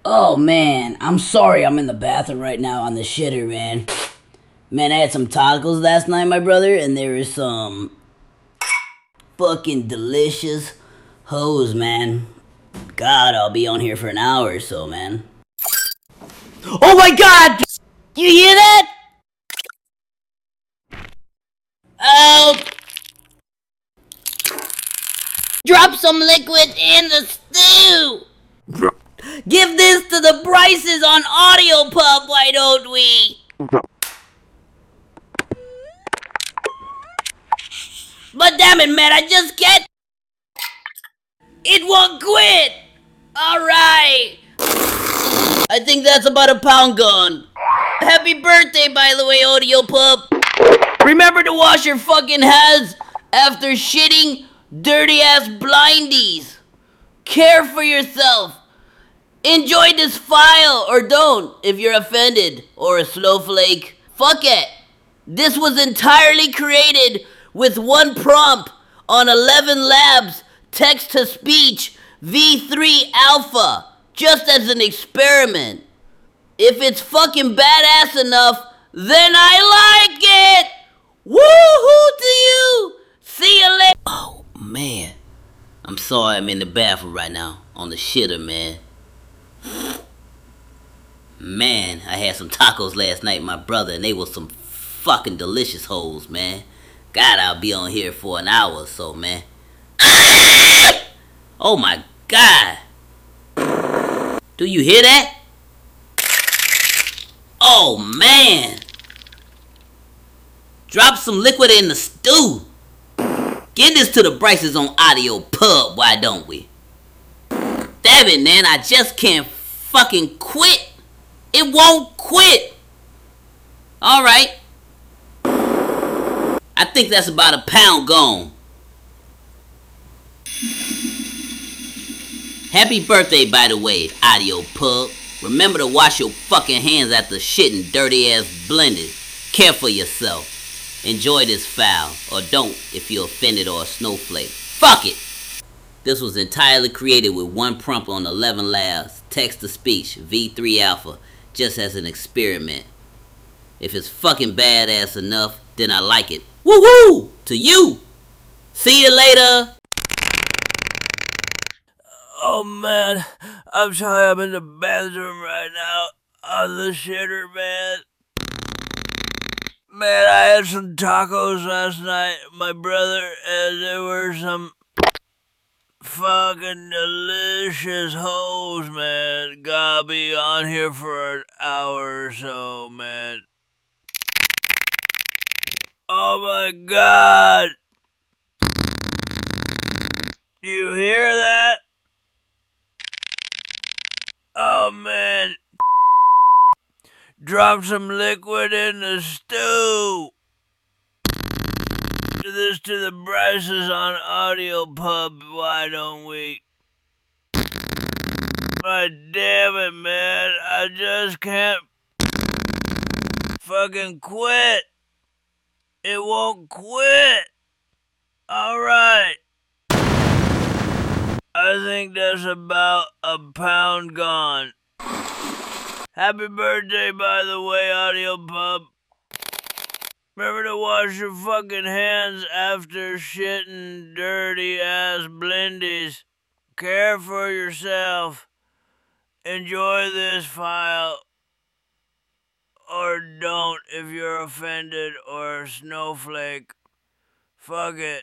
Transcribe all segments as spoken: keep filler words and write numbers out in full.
Oh man, I'm sorry I'm in the bathroom right now on the shitter, man. Man, I had some tacos last night, my brother, and there was some fucking delicious hoes, man. God, I'll be on here for an hour or so, man. Oh my god! You hear that? Oh! Drop some liquid in the stew! Give this to the Bryces on Audio Pub, why don't we? But damn it, man, I just can't. It won't quit! Alright! I think that's about a pound gone. Happy birthday, by the way, Audio Pub. Remember to wash your fucking hands after shitting dirty ass blindies. Care for yourself. Enjoy this file, or don't, if you're offended, or a snowflake. Fuck it. This was entirely created with one prompt on eleven Labs text-to-speech V three Alpha, just as an experiment. If it's fucking badass enough, then I like it! Woohoo to you! See you later! Oh, man. I'm sorry I'm in the bathroom right now, on the shitter, man. Man, I had some tacos last night, my brother, and they were some fucking delicious hoes, man. God, I'll be on here for an hour or so, man. Oh my God. Do you hear that? Oh man. Drop some liquid in the stew. Get this to the Bryces on Audio Pub, why don't we? Damn it, man, I just can't fucking quit. It won't quit. Alright. I think that's about a pound gone. Happy birthday, by the way, Audio Pub. Remember to wash your fucking hands after shitting dirty ass blended. Care for yourself. Enjoy this file, or don't if you're offended or a snowflake. Fuck it! This was entirely created with one prompt on eleven Labs, text-to-speech, V three Alpha, just as an experiment. If it's fucking badass enough, then I like it. Woo-woo! To you! See you later! Oh man, I'm sorry I'm in the bathroom right now on the shitter, man. Man, I had some tacos last night, my brother, and there were some fucking delicious hoes, man. Gotta be on here for an hour or so, man. Oh my God! You hear that? Oh man. Drop some liquid in the stew. Do this to the Bryces on Audio Pub, why don't we? God damn it, man. I just can't fucking quit. It won't quit. Alright. I think that's about a pound gone. Happy birthday, by the way, Audio Pub. Remember to wash your fucking hands after shitting dirty ass blindies. Care for yourself. Enjoy this file. Or don't if you're offended or a snowflake. Fuck it.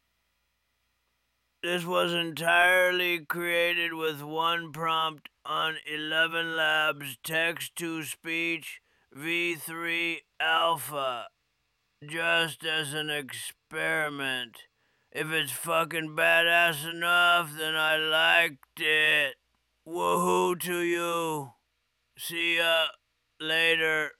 This was entirely created with one prompt on eleven Labs text-to-speech V three Alpha, just as an experiment. If it's fucking badass enough, then I liked it. Woohoo to you. See ya later.